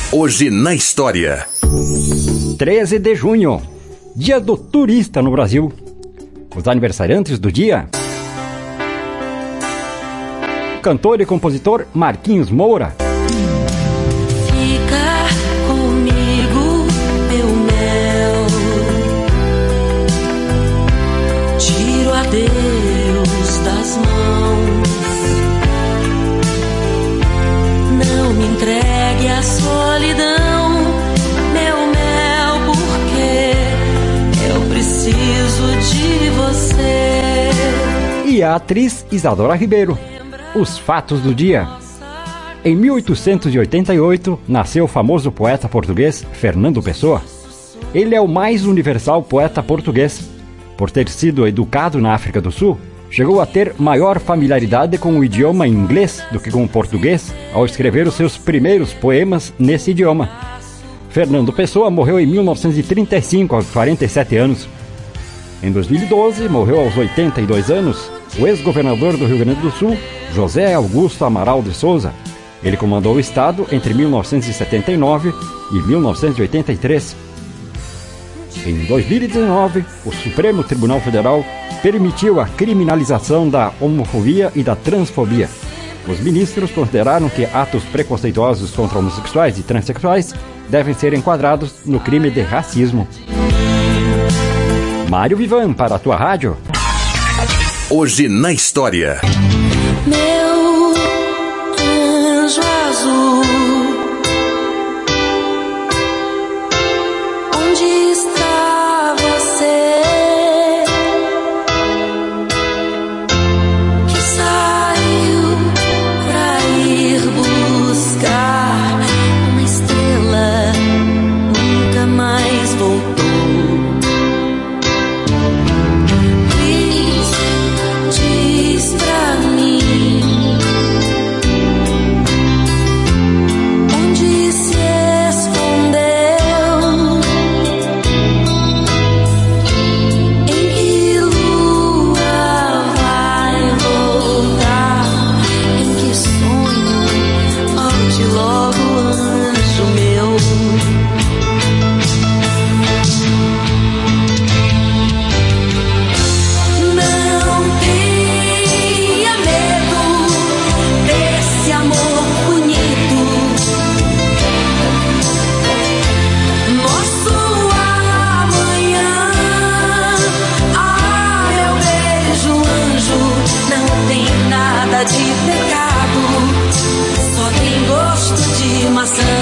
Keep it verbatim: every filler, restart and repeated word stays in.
Hoje na história. treze de junho, dia do turista no Brasil. Os aniversariantes do dia: cantor e compositor Marquinhos Moura. Fica comigo, meu mel, tiro a Deus das mãos, não me entregue à solidão, meu mel, porque eu preciso de você. E a atriz Isadora Ribeiro. Os fatos do dia. Em mil oitocentos e oitenta e oito, nasceu o famoso poeta português Fernando Pessoa. Ele é o mais universal poeta português. Por ter sido educado na África do Sul, chegou a ter maior familiaridade com o idioma inglês do que com o português ao escrever os seus primeiros poemas nesse idioma. Fernando Pessoa morreu em mil novecentos e trinta e cinco, aos quarenta e sete anos. Em dois mil e doze, morreu aos oitenta e dois anos o ex-governador do Rio Grande do Sul, José Augusto Amaral de Souza. Ele comandou o estado entre mil novecentos e setenta e nove e mil novecentos e oitenta e três. Em dois mil e dezenove, o Supremo Tribunal Federal permitiu a criminalização da homofobia e da transfobia. Os ministros consideraram que atos preconceituosos contra homossexuais e transexuais devem ser enquadrados no crime de racismo. Mário Vivan, para a tua rádio. Hoje na história. Meu anjo azul, onde está você? Que saiu pra ir buscar uma estrela, nunca mais voltou. De pecado, só tem gosto de maçã.